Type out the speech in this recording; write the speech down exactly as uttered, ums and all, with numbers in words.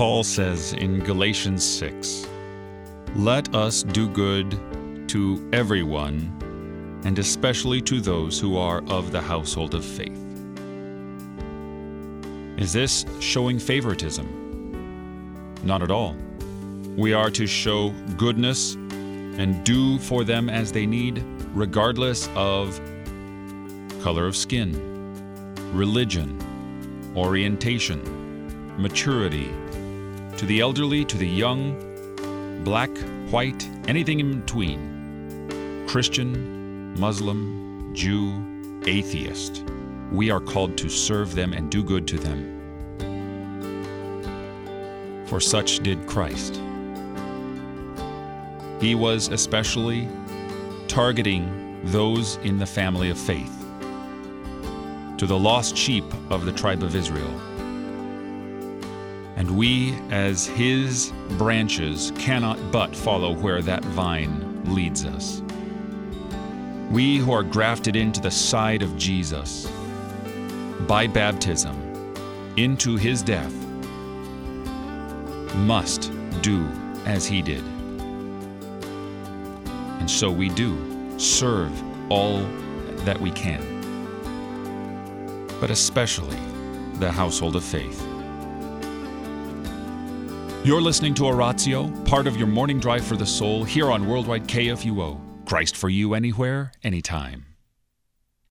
Paul says in Galatians six, "Let us do good to everyone, and especially to those who are of the household of faith." Is this showing favoritism? Not at all. We are to show goodness and do for them as they need, regardless of color of skin, religion, orientation, maturity, to the elderly, to the young, black, white, anything in between, Christian, Muslim, Jew, atheist. We are called to serve them and do good to them. For such did Christ. He was especially targeting those in the family of faith, to the lost sheep of the tribe of Israel. And we, as His branches, cannot but follow where that vine leads us. We who are grafted into the side of Jesus by baptism into His death must do as He did. And so we do serve all that we can, but especially the household of faith. You're listening to Oratio, part of your morning drive for the soul, here on Worldwide K F U O. Christ for you anywhere, anytime.